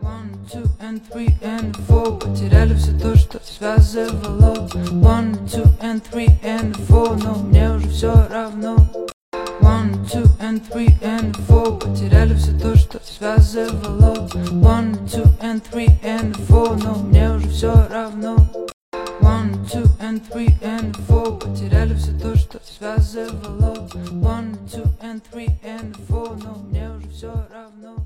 One, two, and three, and four. Потеряли все то, что связывало. One, two, and three, and four. Но мне уже все равно. One, two, and three, and four. Потеряли все то, что связывало. One, two, and three, and four. Но мне уже все равно. One, two, and three, and four. Потеряли все то, что связывало. One, two, and three, and four. Но мне уже все равно.